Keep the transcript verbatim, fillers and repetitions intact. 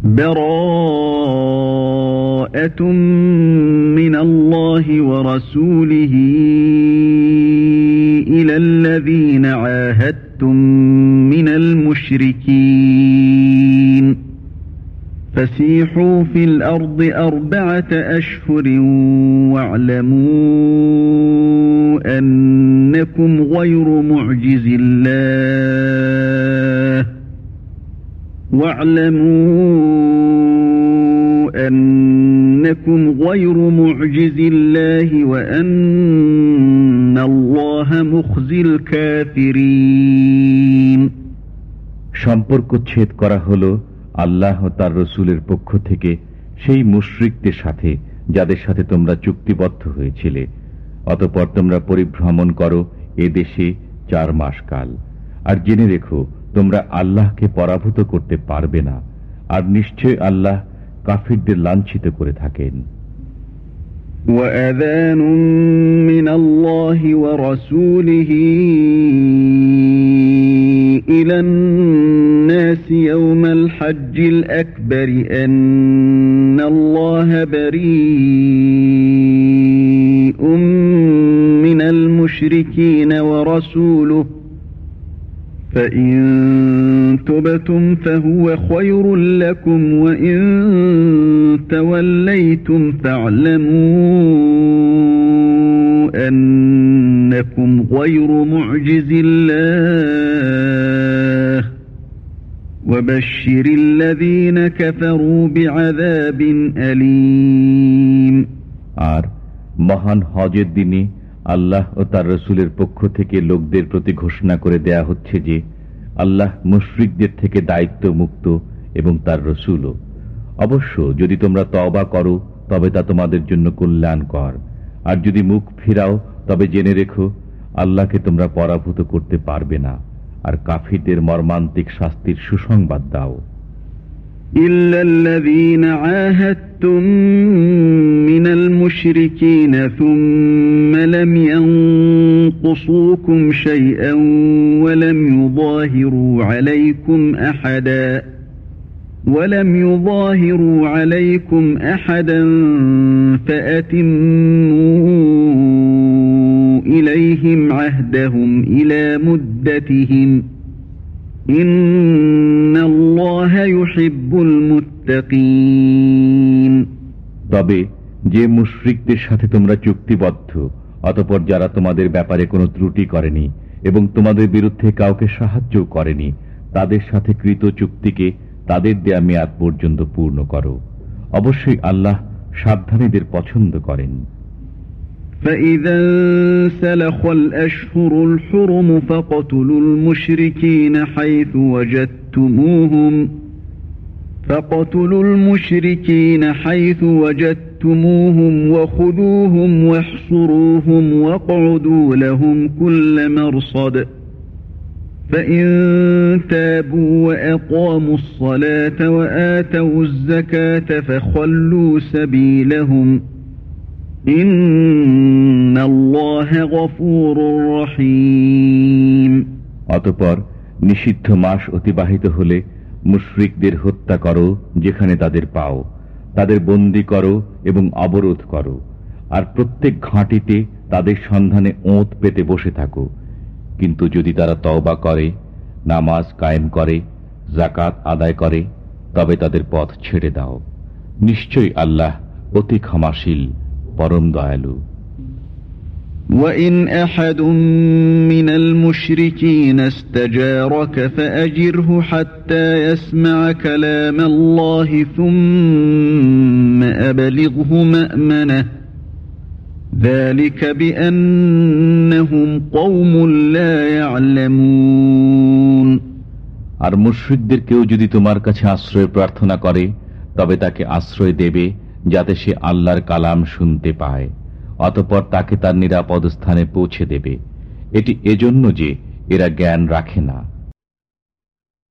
বারাআতুম মিনাল্লাহি ওয়া রাসূলিহি ইলাল্লাযীনা আহাদতুম মিনাল মুশরিকিন فسيحوا في الأرض أربعة أشهر واعلموا أنكم غير معجز الله واعلموا أنكم غير معجز الله وأن الله مخزي الكافرين সম্পর্ক ছেদ করা হলো আল্লাহ ও তার রসুলের পক্ষ থেকে সেই মুশরিকদের সাথে যাদের সাথে তোমরা চুক্তিবদ্ধ হয়েছিলে। অতঃপর তোমরা পরিভ্রমণ করো এ দেশে চার মাস কাল। আর জেনে রেখো তোমরা আল্লাহকে পরাভূত করতে পারবে না, আর নিশ্চয় আল্লাহ কাফিরদের লাঞ্ছিত করে থাকেন। وَأَذَانٌ مِّنَ اللَّهِ وَرَسُولِهِ إِلَى النَّاسِ يَوْمَ الْحَجِّ الْأَكْبَرِ أَنَّ اللَّهَ بَرِيءٌ مِّنَ الْمُشْرِكِينَ وَرَسُولُهُ فَإِن تُبْتُمْ فَهُوَ خَيْرٌ لَّكُمْ وَإِن تَوَلَّيْتُمْ فَاعْلَمُوا أَنَّكُمْ غَيْرُ مُعْجِزِ اللَّهِ وَبَشِّرِ الَّذِينَ كَفَرُوا بِعَذَابٍ أَلِيمٍ। আর মহান হজের দিনে আল্লাহ ও তার রসুলের পক্ষ থেকে লোকদের প্রতি ঘোষণা করে দেয়া হচ্ছে যে আল্লাহ মুশরিকদের থেকে দায়িত্ব মুক্ত এবং তার রসুলও। অবশ্য যদি তোমরা তওবা করো তবে তা তোমাদের জন্য কল্যাণকর, আর যদি মুখ ফিরাও তবে জেনে রেখো আল্লাহকে তোমরা পরাভূত করতে পারবে না, আর কাফিরদের মর্মান্তিক শাস্তির সুসংবাদ দাও। ইল্লাল্লাযীনা আহাদতুম মিনাল মুশরিকিনা সুম্মা লাম ইয়ানকুসুকুম শাইআন ওয়া লাম ইউযাহিরু আলাইকুম আহাদা ওয়া লাম ইউযাহিরু আলাইকুম আহাদান ফাআতিম্মু ইলাইহিম আহদাহুম ইলা মুদ্দাতিহিম ইন্নাল্লাহা ইউহিব্বুল মুত্তাকিন। তবে যে মুশরিকদের সাথে তোমরা চুক্তিবদ্ধ, অতঃপর যারা তোমাদের ব্যাপারে কোনো ত্রুটি করেনি এবং তোমাদের বিরুদ্ধে কাউকে সাহায্য করেনি, তাদের সাথে কৃত চুক্তিকে তাদের দেয়া মেয়াদ পর্যন্ত পূর্ণ করো। অবশ্যই আল্লাহ সাবধানীদের পছন্দ করেন। فَإِذَا انسَلَخَ الْأَشْهُرُ الْحُرُمُ فَاقْتُلُوا الْمُشْرِكِينَ حَيْثُ وَجَدتُّمُوهُمْ فَاقْتُلُوا الْمُشْرِكِينَ حَيْثُ وَجَدتُّمُوهُمْ وَخُذُوهُمْ وَاحْصُرُوهُمْ وَاقْعُدُوا لَهُمْ كُلَّ مَرْصَدٍ فَإِن تَابُوا وَأَقَامُوا الصَّلَاةَ وَآتَوُا الزَّكَاةَ فَخَلُّوا سَبِيلَهُمْ ইন্নাল্লাহা গফুরুর রহিম। অতঃপর নিষিদ্ধ মাস অতিবাহিত হলে মুশরিকদের হত্যা করো যেখানে তাদের পাও, তাদের বন্দী করো এবং অবরোধ করো, আর প্রত্যেক ঘাঁটিতে তাদের সন্ধানে ওঁত পেতে বসে থাকো। কিন্তু যদি তারা তওবা করে, নামাজ কায়েম করে, যাকাত আদায় করে, তবে তাদের পথ ছেড়ে দাও। নিশ্চয়ই আল্লাহ অতি ক্ষমাশীল, পরম দয়ালু। وَإِنْ أَحَدٌ مِّنَ الْمُشْرِكِينَ اسْتَجَارَكَ فَأَجِرْهُ حَتَّى يَسْمَعَ كَلَامَ اللَّهِ ثُمَّ أَبْلِغْهُ مَأْمَنَهُ ذَلِكَ بِأَنَّهُمْ قَوْمٌ لَّا يَعْلَمُونَ। আর মুশরিকদের কেউ যদি তোমার কাছে আশ্রয় প্রার্থনা করে তবে তাকে আশ্রয় দেবে যাতে সে আল্লাহর কালাম শুনতে পায়, অতঃপর তাকে তার নিরাপদ স্থানে পৌঁছে দেবে। এটি এজন্য যে এরা জ্ঞান রাখে না।